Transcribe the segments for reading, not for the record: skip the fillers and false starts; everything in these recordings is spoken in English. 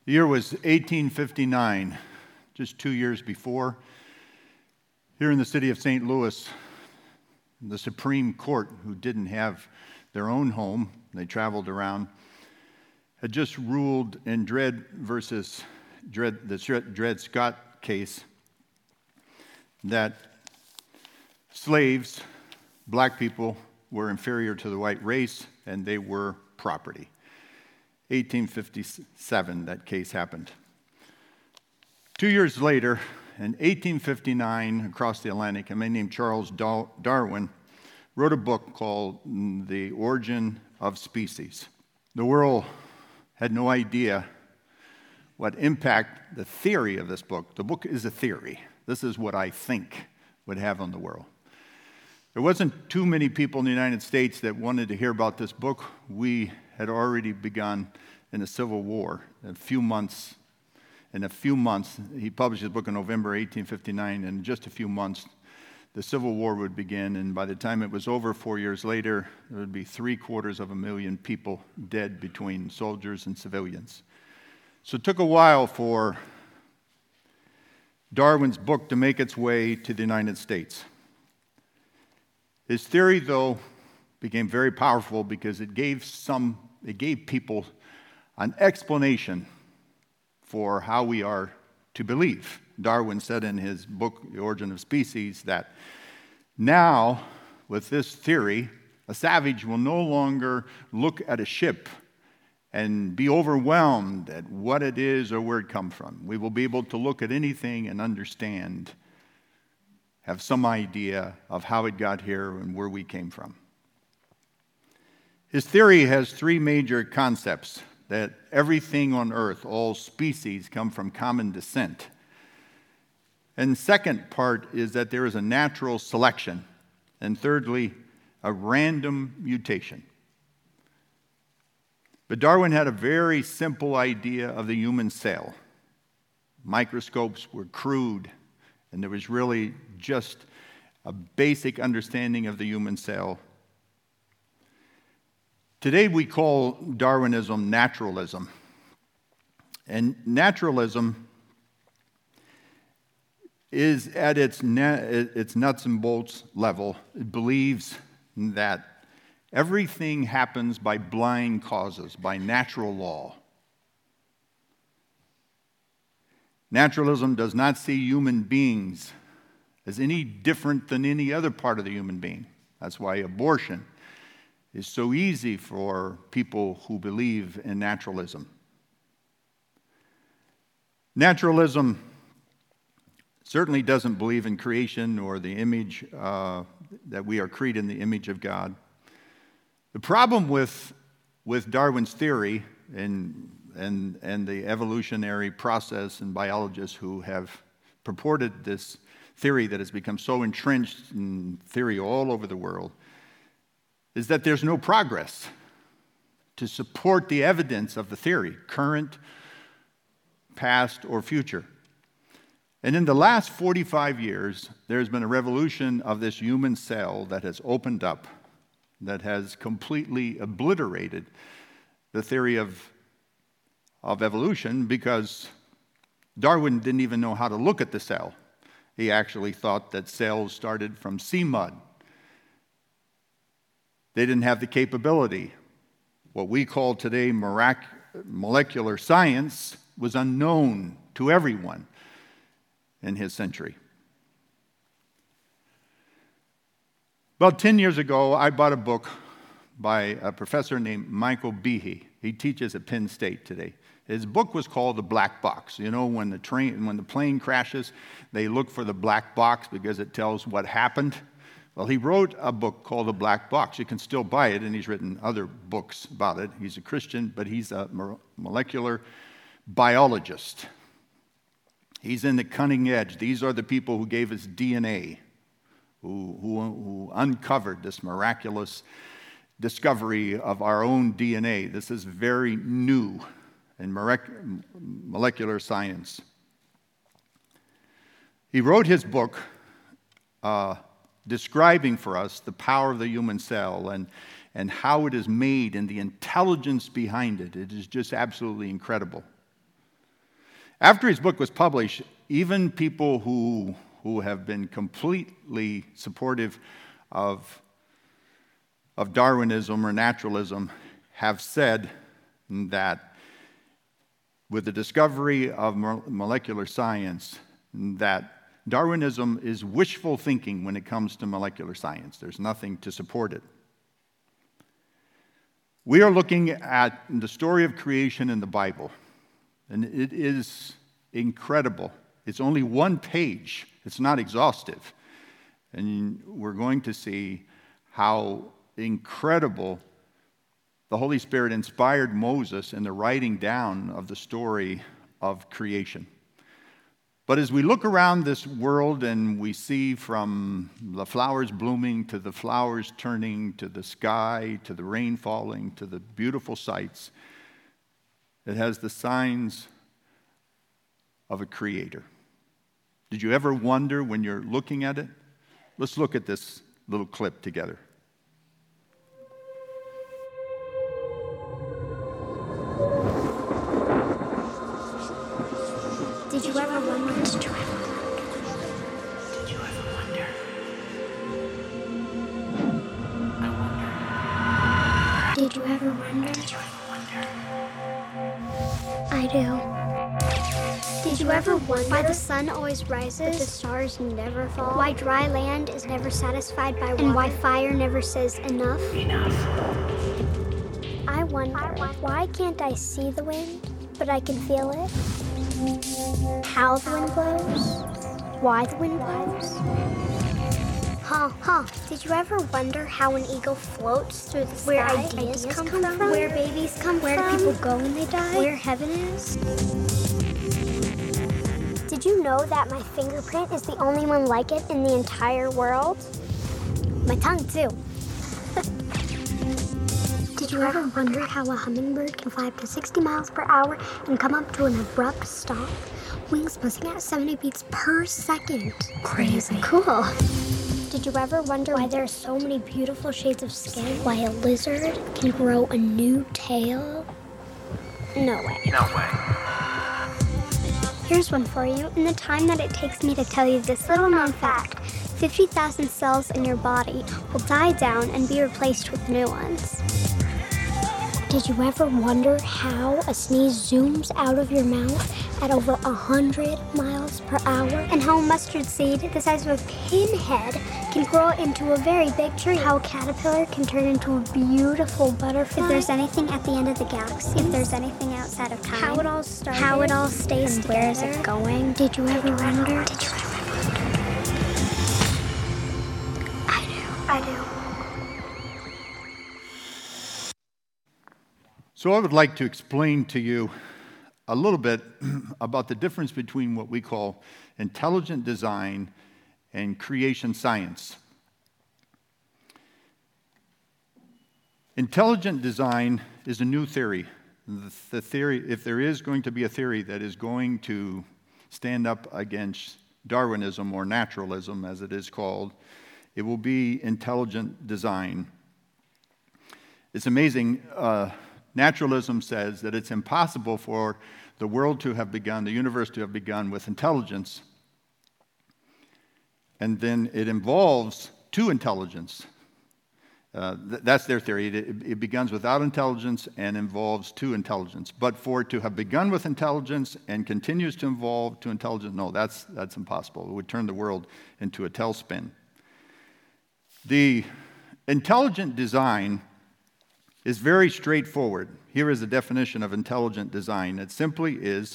The year was 1859, just 2 years before. Here in the city of St. Louis, the Supreme Court, who didn't have their own home, they traveled around, had just ruled in Dred versus the Dred Scott case that slaves, black people, were inferior to the white race and they were property. 1857, that case happened. 2 years later, in 1859, across the Atlantic, a man named Charles Darwin wrote a book called The Origin of Species. The world had no idea what impact the theory of this book. The book is a theory. This is what I think would have on the world. There wasn't too many people in the United States that wanted to hear about this book. We had already begun in a civil war. In a few months, he published his book in November 1859, and in just a few months, the Civil War would begin, and by the time it was over 4 years later, there would be 750,000 people dead between soldiers and civilians. So it took a while for Darwin's book to make its way to the United States. His theory, though, became very powerful because it gave people an explanation for how we are to believe. Darwin said in his book, The Origin of Species, that now, with this theory, a savage will no longer look at a ship and be overwhelmed at what it is or where it comes from. We will be able to look at anything and understand, have some idea of how it got here and where we came from. His theory has three major concepts: that everything on earth, all species, come from common descent. And the second part is that there is a natural selection. And thirdly, a random mutation. But Darwin had a very simple idea of the human cell. Microscopes were crude, and there was really just a basic understanding of the human cell. Today we call Darwinism naturalism. And naturalism is at its nuts and bolts level. It believes that everything happens by blind causes, by natural law. Naturalism does not see human beings as any different than any other part of the human being. That's why abortion is so easy for people who believe in naturalism. Naturalism certainly doesn't believe in creation or the image that we are created in the image of God. The problem with Darwin's theory and the evolutionary process and biologists who have purported this theory that has become so entrenched in theory all over the world is that there's no progress to support the evidence of the theory, current, past, or future. And in the last 45 years, there's been a revolution of this human cell that has opened up, that has completely obliterated the theory of evolution, because Darwin didn't even know how to look at the cell. He actually thought that cells started from sea mud. They didn't have the capability. What we call today molecular science was unknown to everyone in his century. About 10 years ago, I bought a book by a professor named Michael Behe. He teaches at Penn State today. His book was called The Black Box. You know, when the plane crashes, they look for the black box because it tells what happened. Well, he wrote a book called The Black Box. You can still buy it, and he's written other books about it. He's a Christian, but he's a molecular biologist. He's in the cutting edge. These are the people who gave us DNA, who uncovered this miraculous discovery of our own DNA. This is very new in molecular science. He wrote his book describing for us the power of the human cell and how it is made and the intelligence behind it. It is just absolutely incredible. After his book was published, even people who have been completely supportive of Darwinism or naturalism have said that with the discovery of molecular science, that Darwinism is wishful thinking when it comes to molecular science. There's nothing to support it. We are looking at the story of creation in the Bible, and it is incredible. It's only one page. It's not exhaustive. And we're going to see how incredible the Holy Spirit inspired Moses in the writing down of the story of creation. But as we look around this world and we see from the flowers blooming to the flowers turning to the sky to the rain falling to the beautiful sights, it has the signs of a creator. Did you ever wonder when you're looking at it? Let's look at this little clip together. Did you ever wonder? Did you ever wonder? I wonder. Did you ever wonder? Did you ever wonder? I do. Did you ever wonder why the sun always rises, but the stars never fall? Why dry land is never satisfied by water? And why fire never says enough? Enough. I wonder, why can't I see the wind, but I can feel it? How the wind blows? Why the wind blows? Did you ever wonder how an eagle floats through the sky? Where ideas come from? Where babies come from? Where do people go when they die? Where heaven is? Did you know that my fingerprint is the only one like it in the entire world? My tongue, too. Did you ever wonder how a hummingbird can fly up to 60 miles per hour and come up to an abrupt stop? Wings buzzing at 70 beats per second. Crazy. Cool. Did you ever wonder why there are so many beautiful shades of skin? Why a lizard can grow a new tail? No way. No way. Here's one for you. In the time that it takes me to tell you this little known fact, 50,000 cells in your body will die down and be replaced with new ones. Did you ever wonder how a sneeze zooms out of your mouth at over 100 miles per hour? And how a mustard seed the size of a pinhead can grow into a very big tree? How a caterpillar can turn into a beautiful butterfly? If there's anything at the end of the galaxy, if there's anything outside of time, how it all started, how it all stays together, where is it going? Did you ever wonder? Did you ever wonder? I do. So I would like to explain to you a little bit about the difference between what we call intelligent design and creation science. Intelligent design is a new theory. The theory, if there is going to be a theory that is going to stand up against Darwinism or naturalism, as it is called, it will be intelligent design. It's amazing. Naturalism says that it's impossible for the world to have begun, the universe to have begun with intelligence. And then it involves two intelligence. That's their theory. It begins without intelligence and involves two intelligence. But for it to have begun with intelligence and continues to evolve to intelligence, no, that's impossible. It would turn the world into a tailspin. The intelligent design is very straightforward. Here is a definition of intelligent design. It simply is,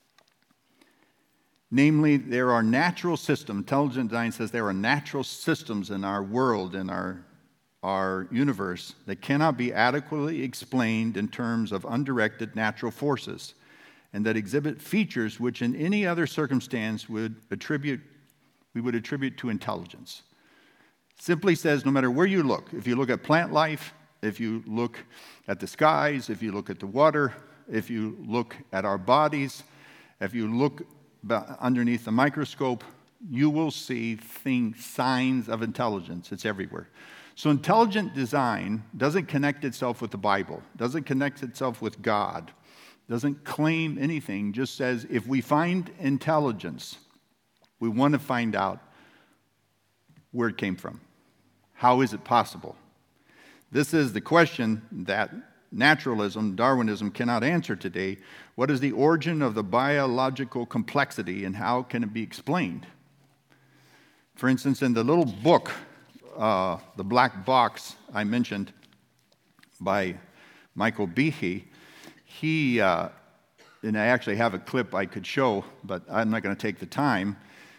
namely, there are natural systems. Intelligent design says there are natural systems in our world, in our universe, that cannot be adequately explained in terms of undirected natural forces, and that exhibit features which in any other circumstance we would attribute to intelligence. Simply says no matter where you look, if you look at plant life, if you look at the skies, if you look at the water, if you look at our bodies, if you look underneath the microscope, you will see signs of intelligence. It's everywhere. So intelligent design doesn't connect itself with the Bible, doesn't connect itself with God, doesn't claim anything, just says if we find intelligence, we want to find out where it came from. How is it possible? This is the question that naturalism, Darwinism cannot answer today. What is the origin of the biological complexity and how can it be explained? For instance, in the little book, The Black Box, I mentioned by Michael Behe, and I actually have a clip I could show, but I'm not going to take the time.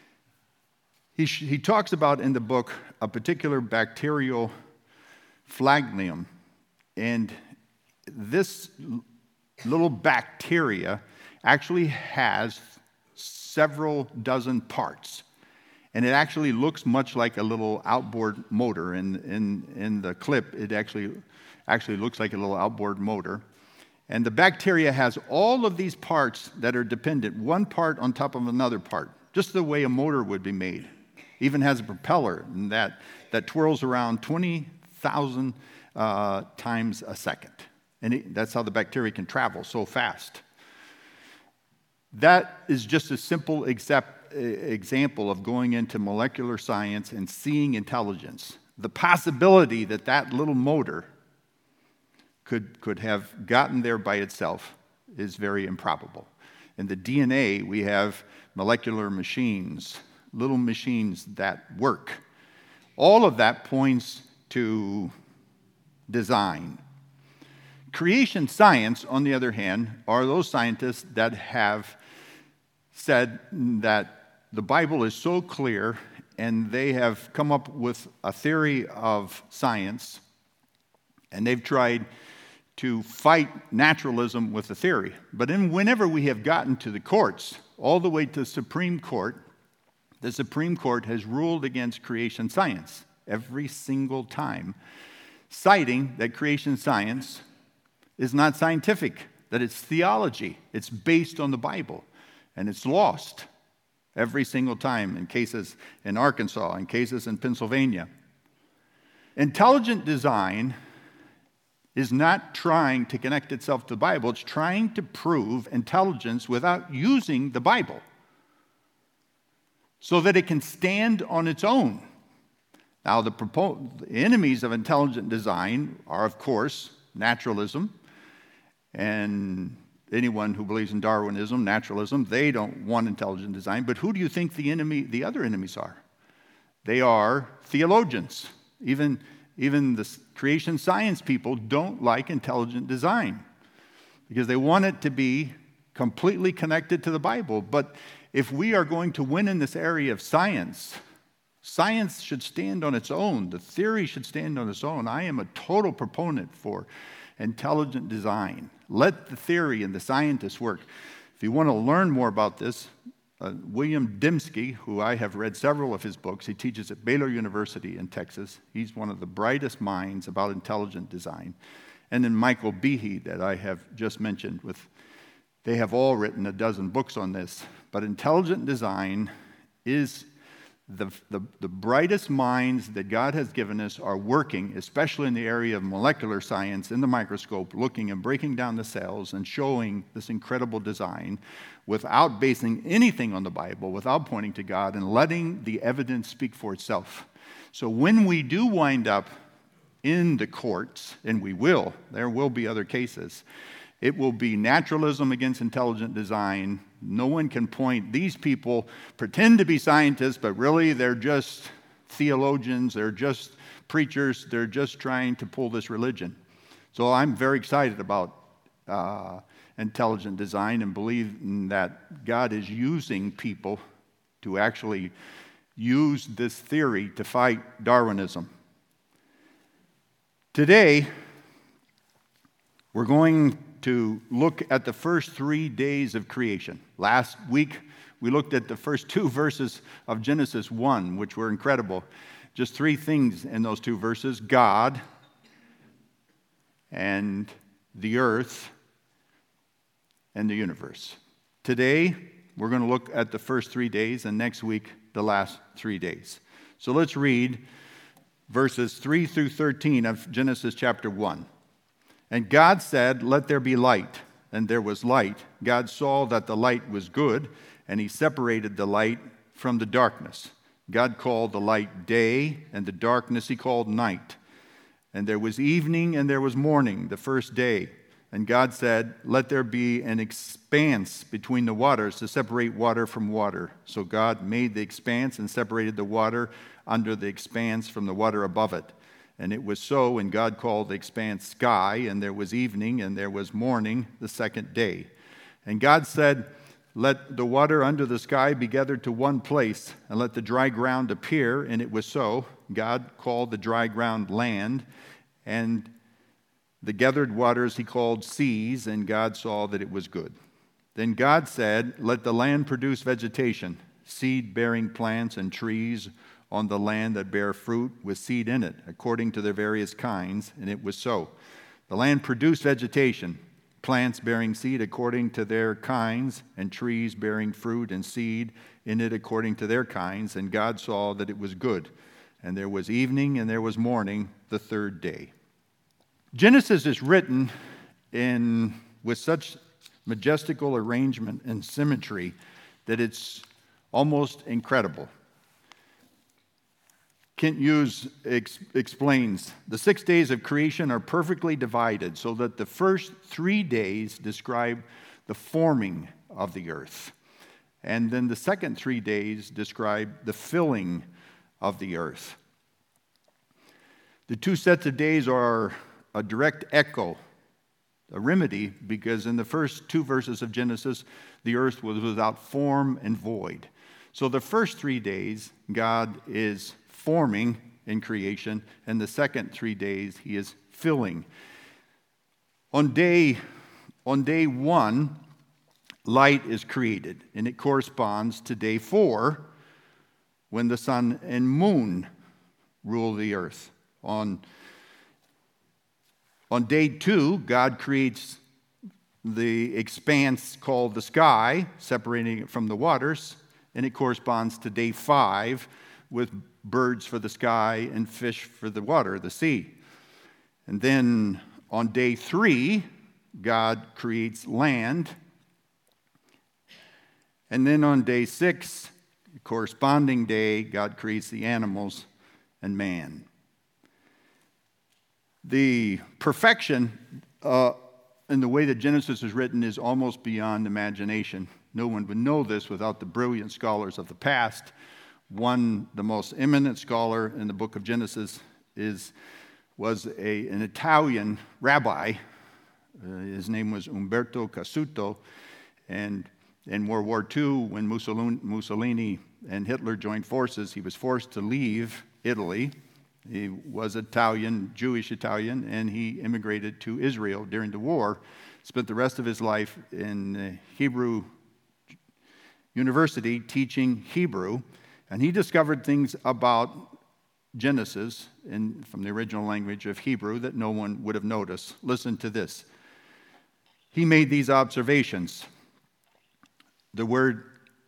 He talks about in the book a particular bacterial phlogium, and this little bacteria actually has several dozen parts, and it actually looks much like a little outboard motor. In the clip, it actually looks like a little outboard motor. And the bacteria has all of these parts that are dependent, one part on top of another part, just the way a motor would be made. Even has a propeller that twirls around 20,000 times a second. And that's how the bacteria can travel so fast. That is just a simple example of going into molecular science and seeing intelligence. The possibility that that little motor could have gotten there by itself is very improbable. In the DNA, we have molecular machines, little machines that work. All of that points to design. Creation science, on the other hand, are those scientists that have said that the Bible is so clear and they have come up with a theory of science, and they've tried to fight naturalism with the theory. But whenever we have gotten to the courts, all the way to the Supreme Court has ruled against creation science every single time, citing that creation science is not scientific, that it's theology, it's based on the Bible, and it's lost every single time in cases in Arkansas, in cases in Pennsylvania. Intelligent design is not trying to connect itself to the Bible. It's trying to prove intelligence without using the Bible so that it can stand on its own. Now, the enemies of intelligent design are, of course, naturalism, and anyone who believes in Darwinism, naturalism, they don't want intelligent design. But who do you think the other enemies are? They are theologians. Even the creation science people don't like intelligent design because they want it to be completely connected to the Bible. But if we are going to win in this area of science, science should stand on its own. The theory should stand on its own. I am a total proponent for intelligent design. Let the theory and the scientists work. If you want to learn more about this, William Dembski, who I have read several of his books, he teaches at Baylor University in Texas. He's one of the brightest minds about intelligent design. And then Michael Behe, that I have just mentioned, they have all written a dozen books on this. But intelligent design is the brightest minds that God has given us are working, especially in the area of molecular science, in the microscope, looking and breaking down the cells and showing this incredible design without basing anything on the Bible, without pointing to God, and letting the evidence speak for itself. So when we do wind up in the courts, and there will be other cases, it will be naturalism against intelligent design. No one can point. These people pretend to be scientists, but really they're just theologians, they're just preachers, they're just trying to pull this religion. So I'm very excited about intelligent design and believe that God is using people to actually use this theory to fight Darwinism. Today, we're going to look at the first 3 days of creation. Last week, we looked at the first 2 verses of Genesis 1, which were incredible. Just 3 things in those 2 verses: God and the earth and the universe. Today, we're going to look at the first 3 days, and next week, the last 3 days. So let's read verses 3 through 13 of Genesis chapter 1. And God said, "Let there be light," and there was light. God saw that the light was good, and he separated the light from the darkness. God called the light day, and the darkness he called night. And there was evening and there was morning, the first day. And God said, let there be an expanse between the waters to separate water from water. So God made the expanse and separated the water under the expanse from the water above it. And it was so, and God called the expanse sky, and there was evening and there was morning, the second day. And God said, let the water under the sky be gathered to one place, and let the dry ground appear, and it was so. God called the dry ground land, and the gathered waters he called seas, and God saw that it was good. Then God said, let the land produce vegetation, seed-bearing plants and trees on the land that bear fruit with seed in it, according to their various kinds, and it was so. The land produced vegetation, plants bearing seed according to their kinds, and trees bearing fruit and seed in it according to their kinds, and God saw that it was good. And there was evening and there was morning, the third day. Genesis is written with such majestical arrangement and symmetry that it's almost incredible. Kent Hughes explains, the 6 days of creation are perfectly divided so that the first 3 days describe the forming of the earth. And then the second 3 days describe the filling of the earth. The two sets of days are a direct echo, a remedy, because in the first 2 verses of Genesis, the earth was without form and void. So the first 3 days, God is forming in creation, and the second 3 days, he is filling. On day 1, light is created, and it corresponds to day 4, when the sun and moon rule the earth. On day 2, God creates the expanse called the sky, separating it from the waters, and it corresponds to day 5 with birds for the sky and fish for the water, the sea. And then on day 3, God creates land. And then on day 6, the corresponding day, God creates the animals and man. The perfection in the way that Genesis is written is almost beyond imagination. No one would know this without the brilliant scholars of the past. One, the most eminent scholar in the book of Genesis, was an Italian rabbi. His name was Umberto Cassuto. And in World War II, when Mussolini and Hitler joined forces, he was forced to leave Italy. He was Italian, Jewish Italian, and he immigrated to Israel during the war, spent the rest of his life in Hebrew University teaching Hebrew, and he discovered things about Genesis from the original language of Hebrew that no one would have noticed. Listen to this. He made these observations. The word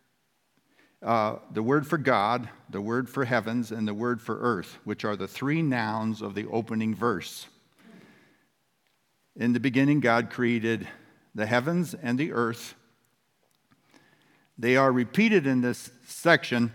for God, the word for heavens, and the word for earth, which are the 3 nouns of the opening verse. In the beginning, God created the heavens and the earth. They are repeated in this section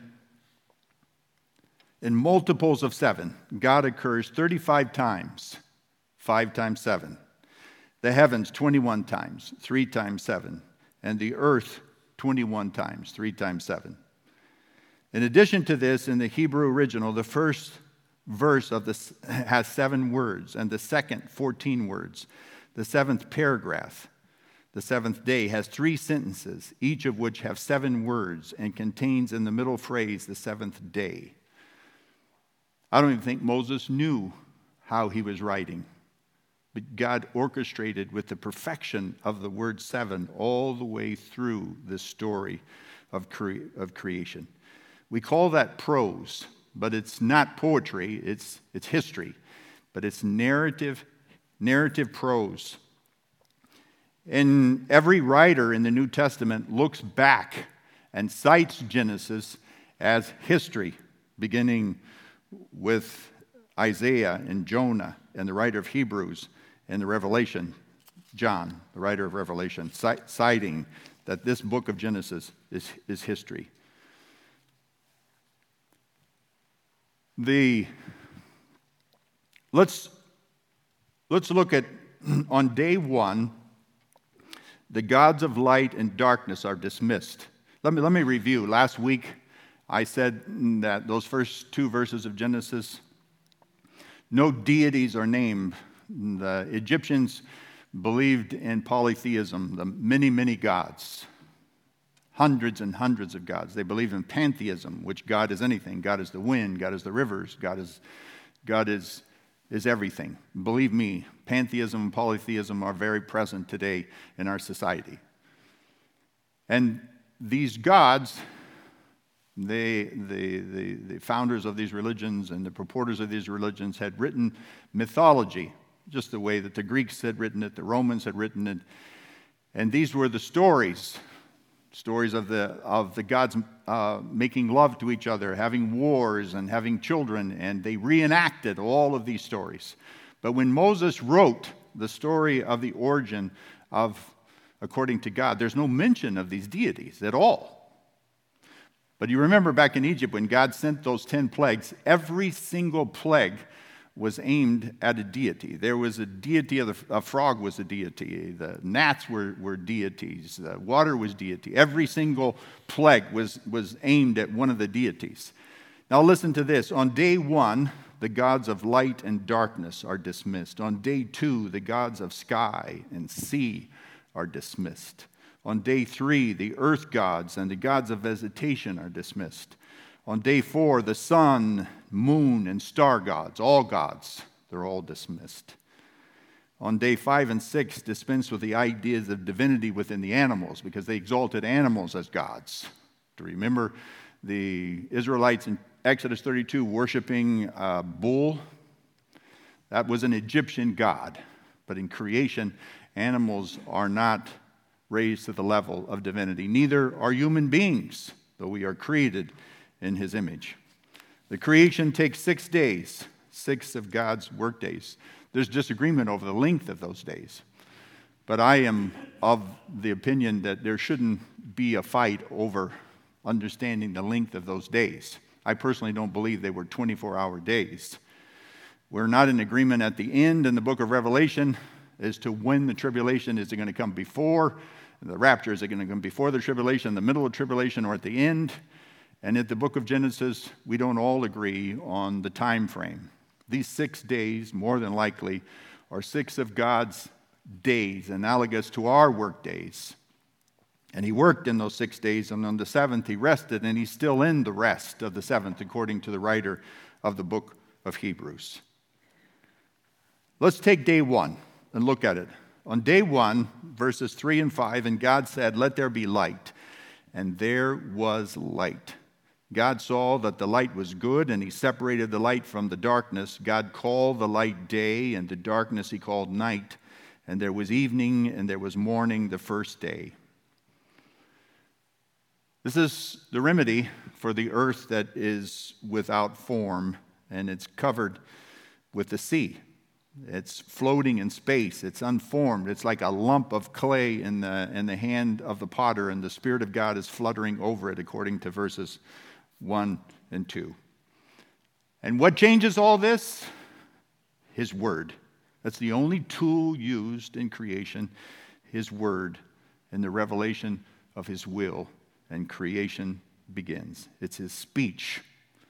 in multiples of 7. God occurs 35 times, 5 times 7. The heavens 21 times, 3 times 7. And the earth 21 times, 3 times 7. In addition to this, in the Hebrew original, the first verse of this has 7 words, and the second 14 words. The 7th paragraph, the 7th day, has 3 sentences, each of which have 7 words and contains in the middle phrase the 7th day. I don't even think Moses knew how he was writing, but God orchestrated with the perfection of the word 7 all the way through this story of creation. We call that prose, but it's not poetry, it's history, but it's narrative prose. And every writer in the New Testament looks back and cites Genesis as history, beginning with Isaiah and Jonah and the writer of Hebrews and the Revelation. John, the writer of Revelation, citing that this book of Genesis is history. Let's look at, on day one, the gods of light and darkness are dismissed. Let me review. Last week, I said that those first two verses of Genesis, no deities are named. The Egyptians believed in polytheism, the many, many gods, hundreds and hundreds of gods. They believe in pantheism, which God is anything. God is the wind, God is the rivers, God is everything. Believe me, pantheism and polytheism are very present today in our society. And these gods, the founders of these religions and the purporters of these religions had written mythology, just the way that the Greeks had written it, the Romans had written it. And these were the stories of the gods making love to each other, having wars and having children, and they reenacted all of these stories. But when Moses wrote the story of the origin of, according to God, there's no mention of these deities at all. But you remember back in Egypt when God sent those 10 plagues, every single plague was aimed at a deity. There was a deity a frog was a deity. The gnats were deities. The water was deity. Every single plague was aimed at one of the deities. Now listen to this. On day one, the gods of light and darkness are dismissed. On day two, the gods of sky and sea are dismissed. On day three, the earth gods and the gods of vegetation are dismissed. On day four, the sun, moon, and star gods, they're all dismissed. On day 5 and 6, dispense with the ideas of divinity within the animals because they exalted animals as gods. To remember the Israelites in Exodus 32 worshiping a bull, that was an Egyptian god. But in creation, animals are not raised to the level of divinity. Neither are human beings, though we are created in his image. The creation takes 6 days, 6 of God's work days. There's disagreement over the length of those days. But I am of the opinion that there shouldn't be a fight over understanding the length of those days. I personally don't believe they were 24-hour days. We're not in agreement at the end in the book of Revelation as to when the tribulation is going to come before. The rapture, is it going to come before the tribulation, the middle of tribulation, or at the end? And at the book of Genesis, we don't all agree on the time frame. These 6 days, more than likely, are 6 of God's days, analogous to our work days. And he worked in those 6 days, and on the 7th he rested, and he's still in the rest of the 7th, according to the writer of the book of Hebrews. Let's take day 1 and look at it. On day 1, verses 3 and 5, and God said, "Let there be light." And there was light. God saw that the light was good, and he separated the light from the darkness. God called the light day, and the darkness he called night. And there was evening, and there was morning the first day. This is the remedy for the earth that is without form, and it's covered with the sea. It's floating in space. It's unformed. It's like a lump of clay in the hand of the potter, and the Spirit of God is fluttering over it, according to verses 1 and 2. And what changes all this? His Word. That's the only tool used in creation, His Word, and the revelation of His will, and creation begins. It's His speech.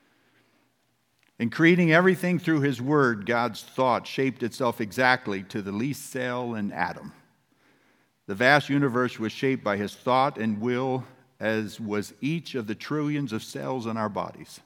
In creating everything through His Word, God's thought shaped itself exactly to the least cell and atom. The vast universe was shaped by His thought and will, as was each of the trillions of cells in our bodies.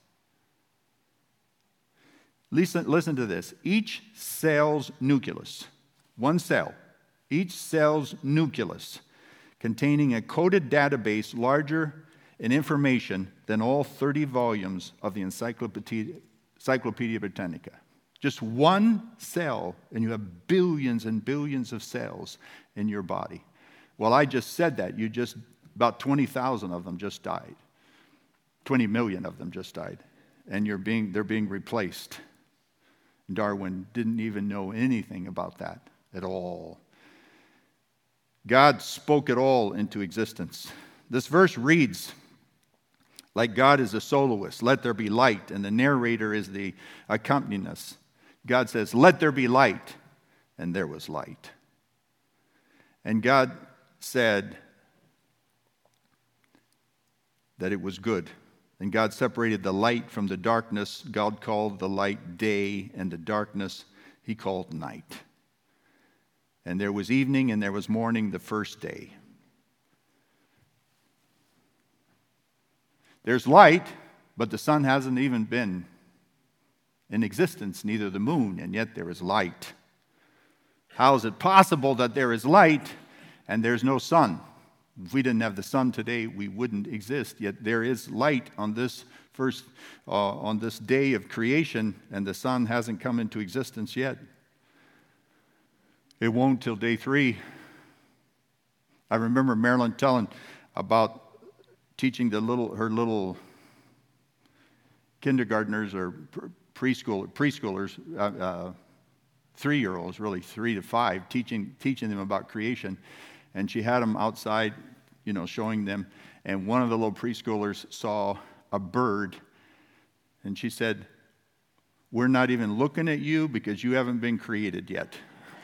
Listen to this. Each cell's nucleus, one cell, each cell's nucleus, containing a coded database larger in information than all 30 volumes of the Encyclopedia Britannica. Just one cell, and you have billions and billions of cells in your body. Well, I just said that. About 20,000 of them just died. 20 million of them just died. And they're being replaced. Darwin didn't even know anything about that at all. God spoke it all into existence. This verse reads like God is a soloist, let there be light, and the narrator is the accompanist. God says, let there be light, and there was light. And God said that it was good. And God separated the light from the darkness. God called the light day, and the darkness he called night. And there was evening and there was morning the first day. There's light, but the sun hasn't even been in existence, neither the moon, and yet there is light. How is it possible that there is light and there's no sun? If we didn't have the sun today, we wouldn't exist. Yet there is light on this on this day of creation, and the sun hasn't come into existence yet. It won't till day 3. I remember Marilyn telling about teaching her little kindergartners or preschoolers, 3-year-olds, really 3 to 5, teaching them about creation. And she had them outside, showing them. And one of the little preschoolers saw a bird. And she said, we're not even looking at you because you haven't been created yet.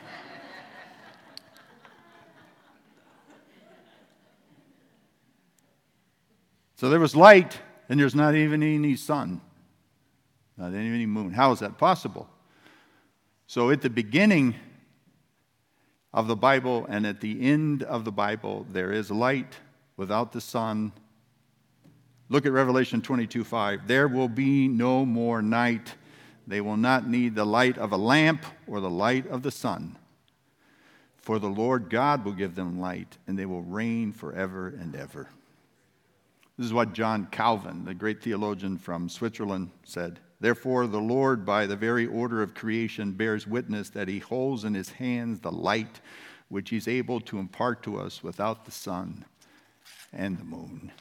So there was light, and there's not even any sun, not even any moon. How is that possible? So at the beginning of the Bible and at the end of the Bible, there is light without the sun. Look at Revelation 22:5. There will be no more night. They will not need the light of a lamp or the light of the sun. For the Lord God will give them light, and they will reign forever and ever. This is what John Calvin, the great theologian from Switzerland, said. Therefore, the Lord, by the very order of creation, bears witness that he holds in his hands the light which he's able to impart to us without the sun and the moon.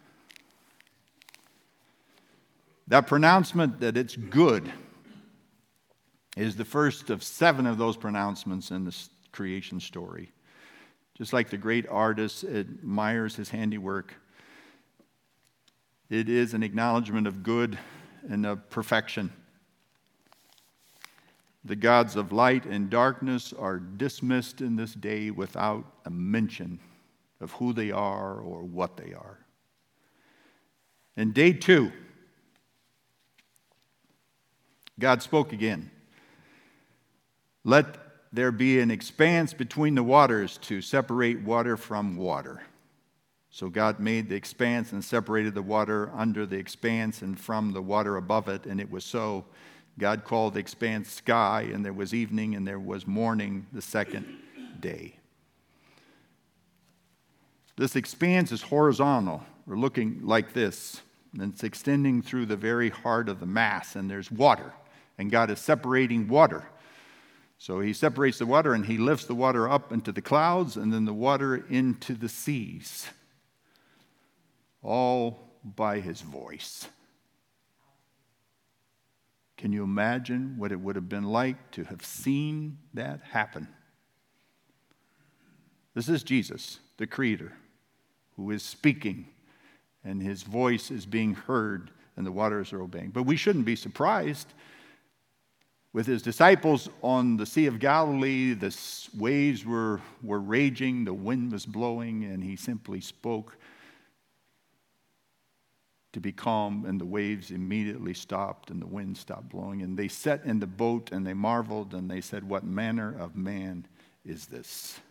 That pronouncement that it's good is the first of 7 of those pronouncements in the creation story. Just like the great artist admires his handiwork, it is an acknowledgement of good and of perfection. The gods of light and darkness are dismissed in this day without a mention of who they are or what they are. In day 2, God spoke again. Let there be an expanse between the waters to separate water from water. So God made the expanse and separated the water under the expanse and from the water above it, and it was so. God called the expanse sky, and there was evening and there was morning the second day. This expanse is horizontal. We're looking like this, and it's extending through the very heart of the mass, and there's water, and God is separating water. So he separates the water, and he lifts the water up into the clouds, and then the water into the seas. All by his voice. Can you imagine what it would have been like to have seen that happen? This is Jesus, the Creator, who is speaking, and his voice is being heard, and the waters are obeying. But we shouldn't be surprised. With his disciples on the Sea of Galilee, the waves were raging, the wind was blowing, and he simply spoke to be calm, and the waves immediately stopped and the wind stopped blowing. And they sat in the boat and they marveled and they said, what manner of man is this?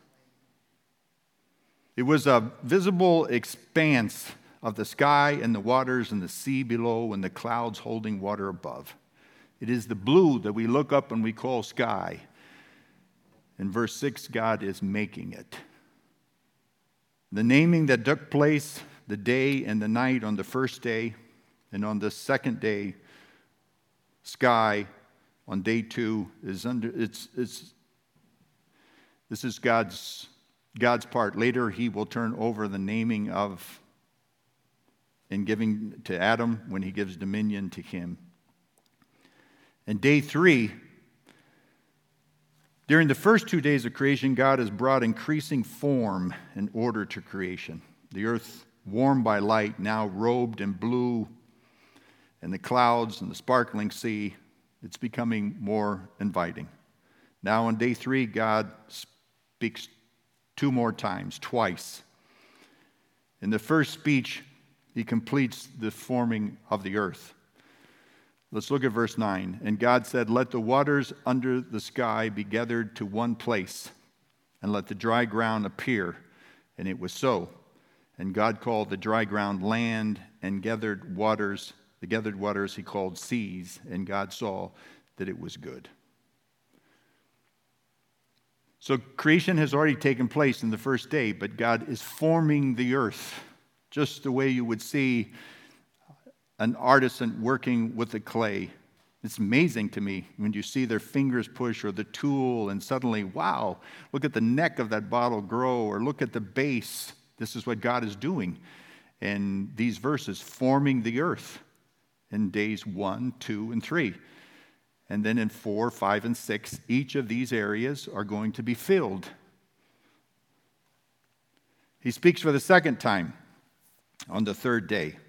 It was a visible expanse of the sky and the waters and the sea below and the clouds holding water above. It is the blue that we look up and we call sky. In verse 6, God is making it. The naming that took place the day and the night on the first day, and on the second day, sky on day 2 is under. This is God's part. Later, he will turn over the naming of and giving to Adam when he gives dominion to him. And day 3 During the first 2 days of creation, God has brought increasing form and order to creation. The earth, warmed by light, now robed in blue, and the clouds and the sparkling sea, it's becoming more inviting. Now on day 3, God speaks 2 more times, twice. In the first speech, he completes the forming of the earth. Let's look at verse 9. And God said, "Let the waters under the sky be gathered to one place, and let the dry ground appear." And it was so. And God called the dry ground land, and the gathered waters he called seas. And God saw that it was good. So creation has already taken place in the first day, but God is forming the earth, just the way you would see an artisan working with the clay. It's amazing to me when you see their fingers push or the tool, and suddenly, wow, look at the neck of that bottle grow, or look at the base. This is what God is doing in these verses, forming the earth in days 1, 2, and 3. And then in 4, 5, and 6, each of these areas are going to be filled. He speaks for the second time on the third day.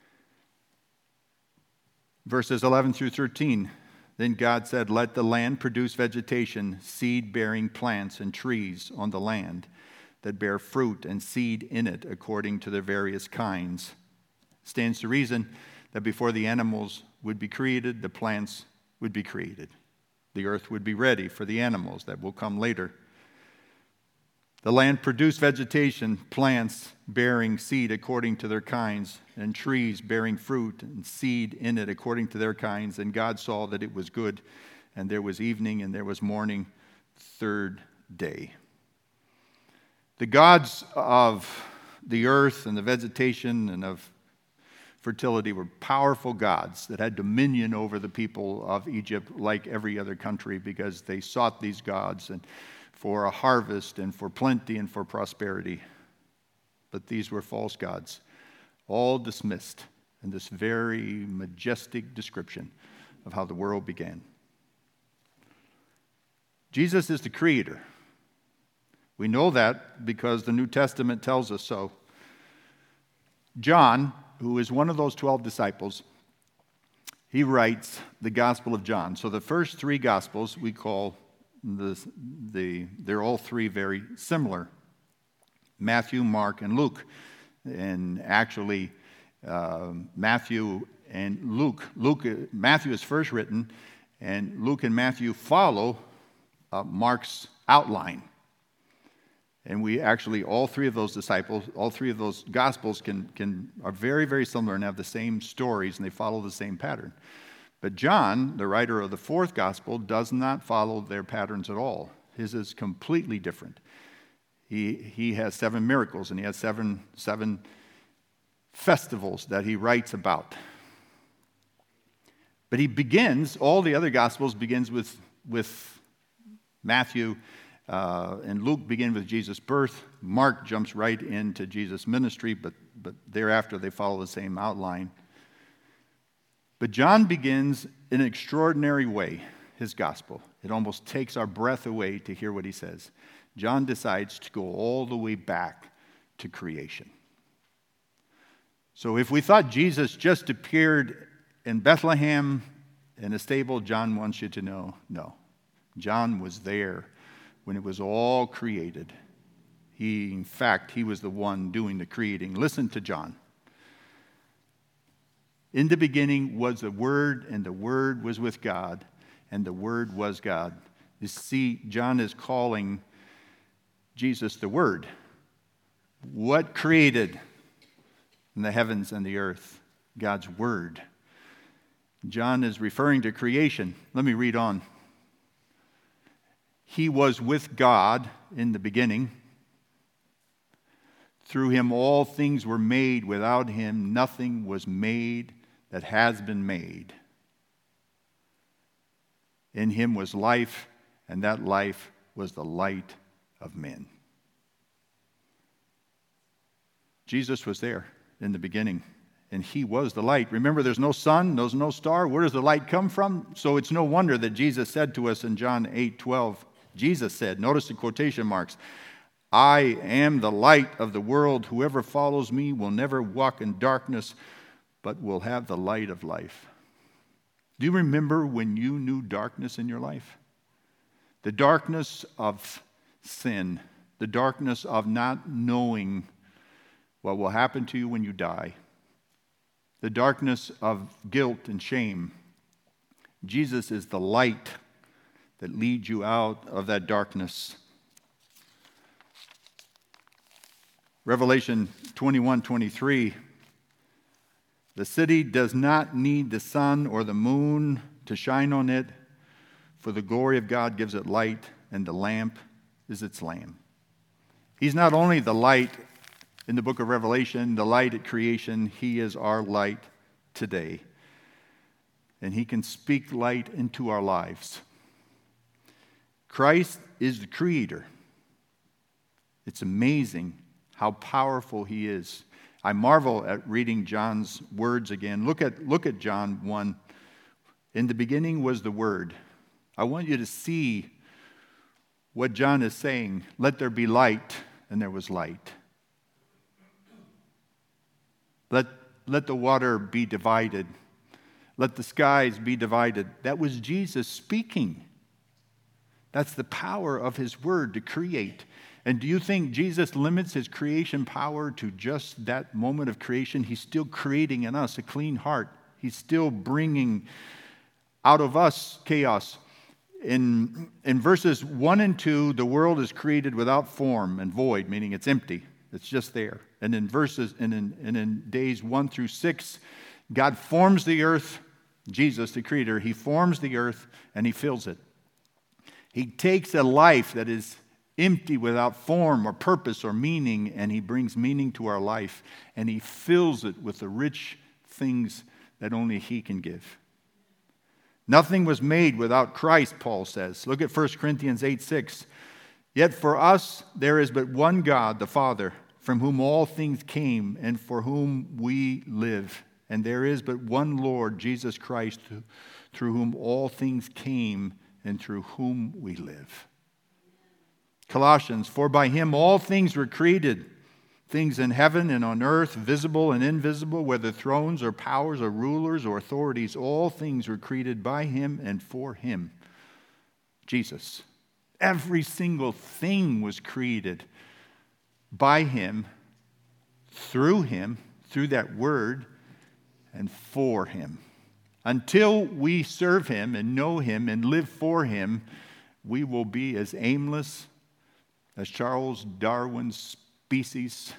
Verses 11 through 13, then God said, "Let the land produce vegetation, seed-bearing plants and trees on the land that bear fruit and seed in it according to their various kinds." Stands to reason that before the animals would be created, the plants would be created. The earth would be ready for the animals that will come later. The land produced vegetation, plants bearing seed according to their kinds, and trees bearing fruit and seed in it according to their kinds. And God saw that it was good. And there was evening and there was morning, third day. The gods of the earth and the vegetation and of fertility were powerful gods that had dominion over the people of Egypt, like every other country, because they sought these gods and for a harvest and for plenty and for prosperity. But these were false gods, all dismissed in this very majestic description of how the world began. Jesus is the creator. We know that because the New Testament tells us so. John, who is one of those 12 disciples, he writes the Gospel of John. So the first 3 Gospels we call they're all 3 very similar: Matthew, Mark, and Luke. And actually, Matthew and Luke. Matthew is first written, and Luke and Matthew follow Mark's outline. And we actually, all 3 of those disciples, all 3 of those Gospels are very, very similar and have the same stories, and they follow the same pattern. But John, the writer of the 4th Gospel, does not follow their patterns at all. His is completely different. He has 7 miracles, and he has seven festivals that he writes about. But he begins, all the other Gospels begins with Matthew, and Luke begin with Jesus' birth. Mark jumps right into Jesus' ministry, but thereafter they follow the same outline. But John begins in an extraordinary way, his gospel. It almost takes our breath away to hear what he says. John decides to go all the way back to creation. So if we thought Jesus just appeared in Bethlehem in a stable, John wants you to know, no. John was there when it was all created. In fact, he was the one doing the creating. Listen to John. In the beginning was the Word, and the Word was with God, and the Word was God. You see, John is calling Jesus the Word. What created in the heavens and the earth? God's Word. John is referring to creation. Let me read on. He was with God in the beginning. Through him all things were made. Without him nothing was made that has been made. In him was life, and that life was the light of men. Jesus was there in the beginning, and he was the light. Remember, there's no sun, there's no star. Where does the light come from? So it's no wonder that Jesus said to us in John 8:12, Jesus said, notice the quotation marks, I am the light of the world. Whoever follows me will never walk in darkness, but will have the light of life. Do you remember when you knew darkness in your life? The darkness of sin, the darkness of not knowing what will happen to you when you die, the darkness of guilt and shame. Jesus is the light that leads you out of that darkness. Revelation 21:23. The city does not need the sun or the moon to shine on it, for the glory of God gives it light, and the lamp is its lamp. He's not only the light in the book of Revelation, the light at creation, he is our light today. And he can speak light into our lives. Christ is the creator. It's amazing how powerful he is. I marvel at reading John's words again. Look at John 1. In the beginning was the Word. I want you to see what John is saying. Let there be light, and there was light. Let the water be divided. Let the skies be divided. That was Jesus speaking. That's the power of his word to create. And do you think Jesus limits his creation power to just that moment of creation? He's still creating in us a clean heart. He's still bringing out of us chaos. In verses 1 and 2, the world is created without form and void, meaning it's empty. It's just there. And in days 1 through 6, God forms the earth. Jesus, the creator, he forms the earth and he fills it. He takes a life that is empty without form or purpose or meaning, and he brings meaning to our life, and he fills it with the rich things that only he can give. Nothing was made without Christ, Paul says. Look at 1 Corinthians 8:6. Yet for us there is but one God, the Father, from whom all things came and for whom we live. And there is but one Lord, Jesus Christ, through whom all things came and through whom we live. Colossians, for by him all things were created, things in heaven and on earth, visible and invisible, whether thrones or powers or rulers or authorities, all things were created by him and for him. Jesus. Every single thing was created by him, through that word, and for him. Until we serve him and know him and live for him, we will be as aimless as Charles Darwin's species,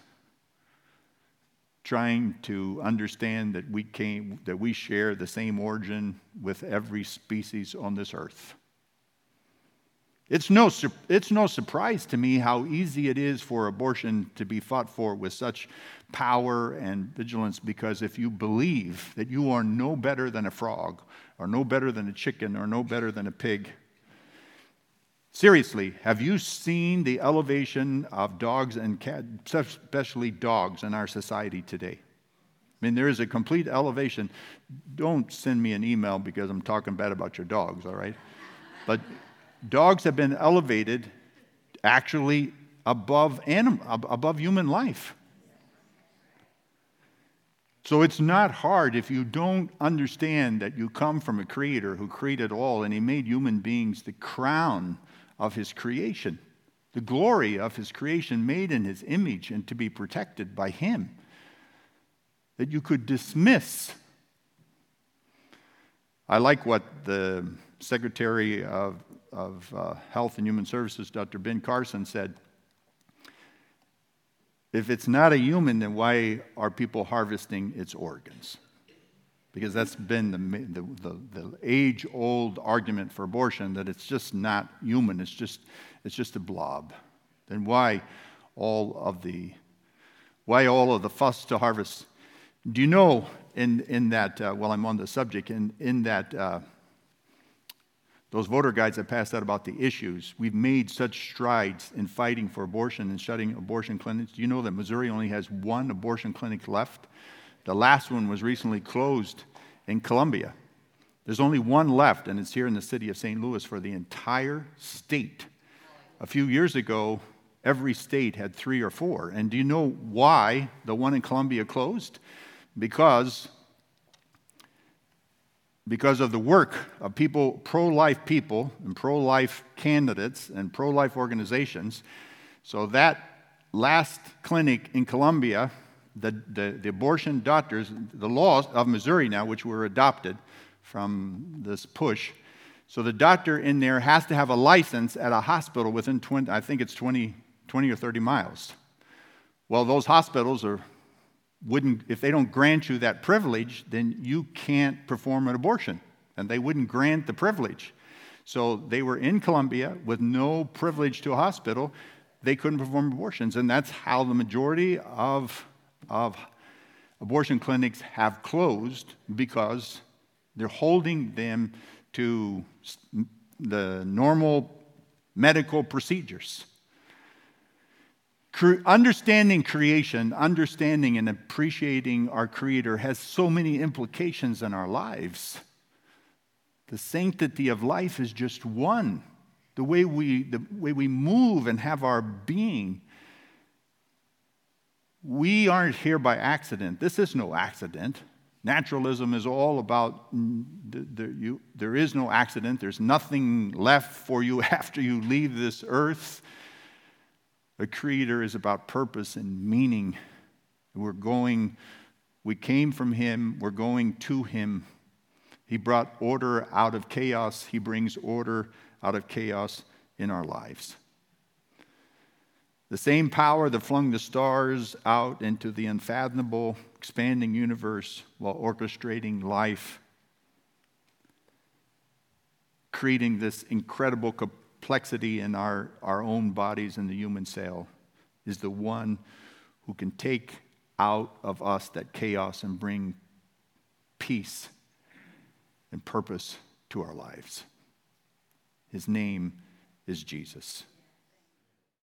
trying to understand that we share the same origin with every species on this earth. It's no surprise to me how easy it is for abortion to be fought for with such power and vigilance, because if you believe that you are no better than a frog, or no better than a chicken, or no better than a pig, seriously, have you seen the elevation of dogs and cats, especially dogs, in our society today? I mean, there is a complete elevation. Don't send me an email because I'm talking bad about your dogs, all right? But dogs have been elevated actually above human life. So it's not hard if you don't understand that you come from a creator who created all, and he made human beings the crown of his creation, the glory of his creation, made in his image and to be protected by him, that you could dismiss. I like what the Secretary of Health and Human Services, Dr. Ben Carson, said. If it's not a human, then why are people harvesting its organs? Because that's been the age-old argument for abortion, that it's just not human. It's just a blob. Then why all of the fuss to harvest? Do you know in that? While I'm on the subject, in that. Those voter guides that passed out about the issues, we've made such strides in fighting for abortion and shutting abortion clinics. Do you know that Missouri only has one abortion clinic left? The last one was recently closed in Columbia. There's only one left, and it's here in the city of St. Louis for the entire state. a few years ago, every state had 3 or 4. And do you know why the one in Colombia closed? Because of the work of pro-life people and pro-life candidates and pro-life organizations. So that last clinic in Colombia, the abortion doctors, the laws of Missouri now, which were adopted from this push, so the doctor in there has to have a license at a hospital within 20 or 30 miles. Well, those hospitals if they don't grant you that privilege, then you can't perform an abortion, and they wouldn't grant the privilege. So they were in Colombia with no privilege to a hospital. They couldn't perform abortions, and that's how the majority of abortion clinics have closed, because they're holding them to the normal medical procedures. Understanding creation, understanding and appreciating our Creator has so many implications in our lives. The sanctity of life is just one. The way we move and have our being. We aren't here by accident. This is no accident. Naturalism is all about there is no accident. There's nothing left for you after you leave this earth. The Creator is about purpose and meaning. We came from Him, we're going to Him. He brought order out of chaos. He brings order out of chaos in our lives. The same power that flung the stars out into the unfathomable, expanding universe while orchestrating life, creating this incredible complexity in our own bodies and the human cell, is the one who can take out of us that chaos and bring peace and purpose to our lives. His name is Jesus.